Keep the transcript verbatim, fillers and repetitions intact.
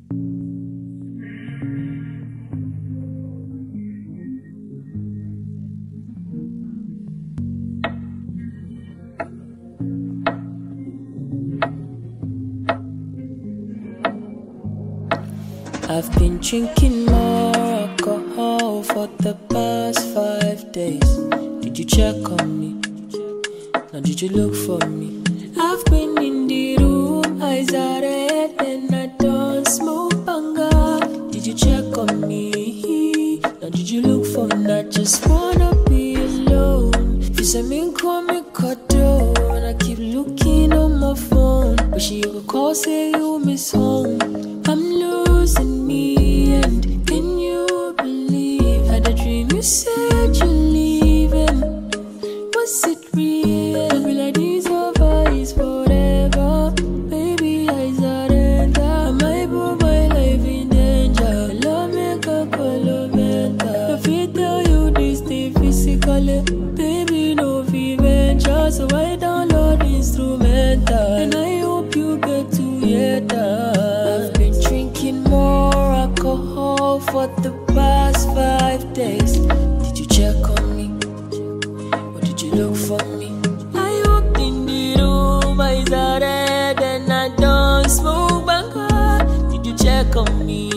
I've been drinking more alcohol for the past five days. Did you check on me? Now did you look for me? I've been in the room, eyes are red and I don't smoke banga. Did you check on me? Now did you look for me? I just wanna be alone. If you say me call me cuddle, and I keep looking on my phone, but she ever call say you miss home. I'm losing me, and can you believe? Had a dream you said you're leaving. Was it real? Don't be like these over is forever. Baby, I surrender. I might put my life in danger. Love make a color better. If I tell you this thing physically, baby, no venture. So I download instrumental, and I hope you get to hear that. I've been drinking more alcohol for the past five days. Did you check on me? Or did you look for me? I walked in the room, eyes are red and I don't smoke banga. Did you check on me?